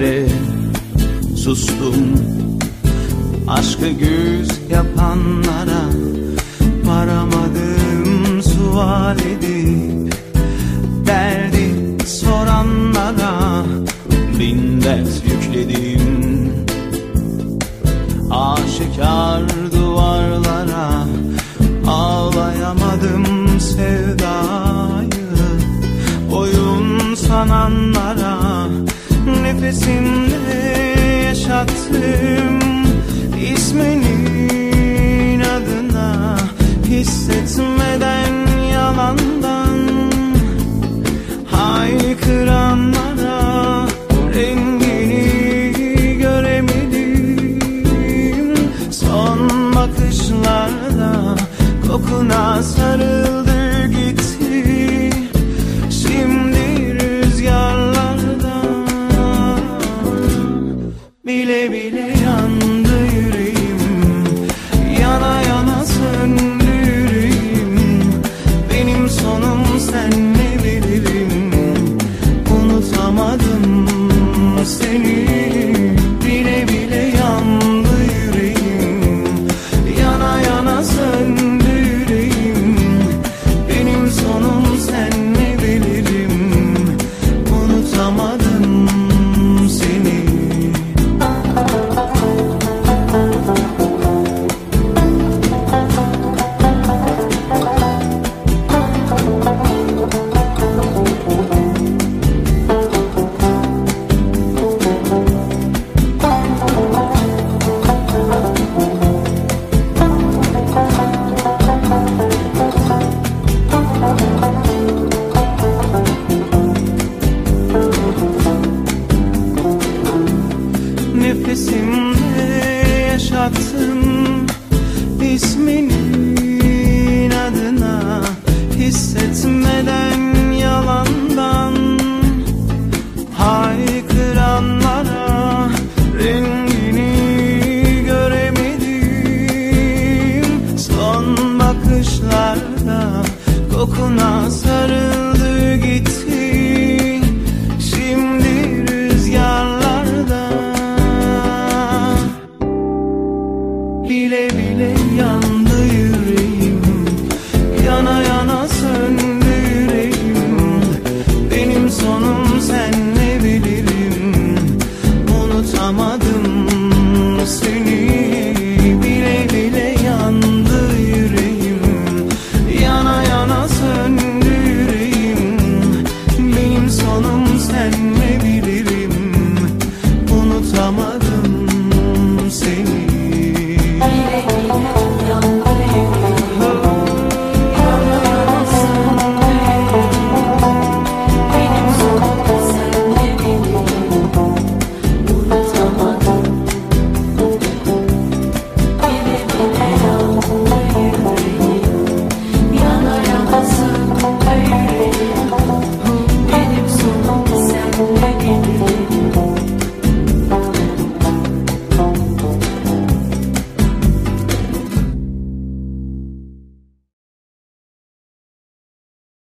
içinde sustum. Aşkı güz yapanlara varamadım sual edip, derdi soranlara bin dert yükledim. Aşikar duvarlara ağlayamadım sevdayı. Oyun sananlara nefesimde yaşattım. İsminin adına hissetmeden yalandan haykıranlara rengini göremedim. Son bakışlarda kokuna sarıldı gitti. Şimdi rüzgarlarda bile bile yandı yüreğim. Yana yana söndü yüreğim. Benim sonum sen ne bilirim. Unutamadım seni. Bile bile yandı yüreğim. Yana yana söndü yüreğim. Benim sonum sen ne bilirim. Unutamadım seni. Nefesimde yaşattım